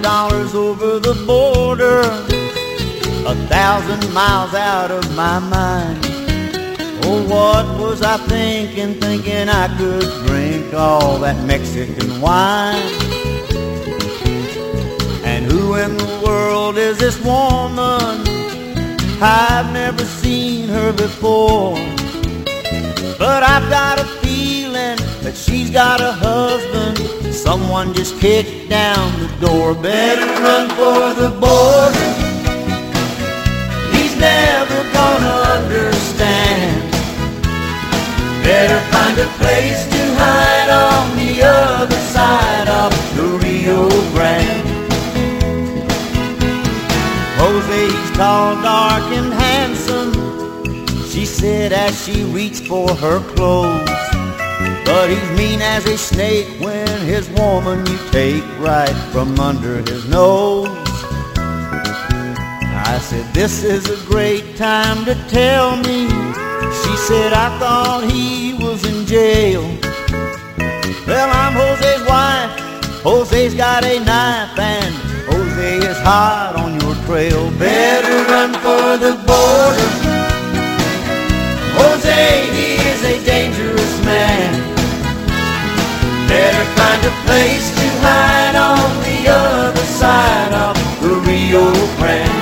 $1,000 over the border, 1,000 miles out of my mind. Oh, what was I thinking I could drink all that Mexican wine? And who in the world is this woman? I've never seen her before, but I've got a feeling that she's got a husband. Someone just kicked down the door. Better run for the border. He's never gonna understand. Better find a place to hide on the other side of the Rio Grande. Jose's tall, dark, and handsome, she said as she reached for her clothes. But he's mean as a snake when his woman you take right from under his nose. I said, this is a great time to tell me. She said, I thought he was in jail. Well, I'm Jose's wife. Jose's got a knife and Jose is hot on your trail. Better run for the border. Jose, he is a dangerous man. Better find a place to hide on the other side of the Rio Grande.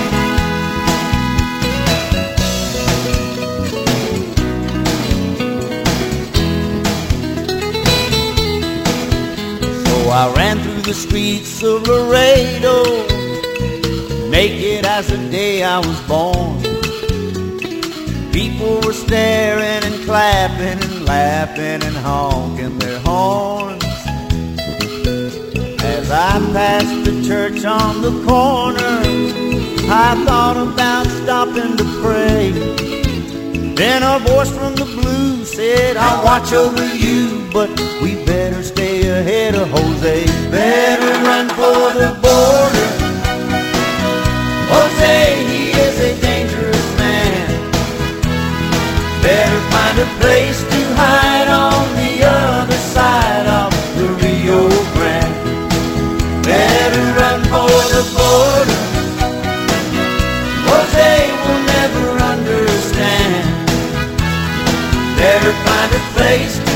So I ran through the streets of Laredo, naked as the day I was born. People were staring and clapping and laughing and honking their horns. As I passed the church on the corner, I thought about stopping to pray. Then a voice from the blue said, I'll watch over you, but we better stay ahead of Jose. Better run for the border. Jose, he is a dangerous man. Better find a place to hide on the other side of the Rio Grande. Better run for the border. Jose will never understand. Better find a place to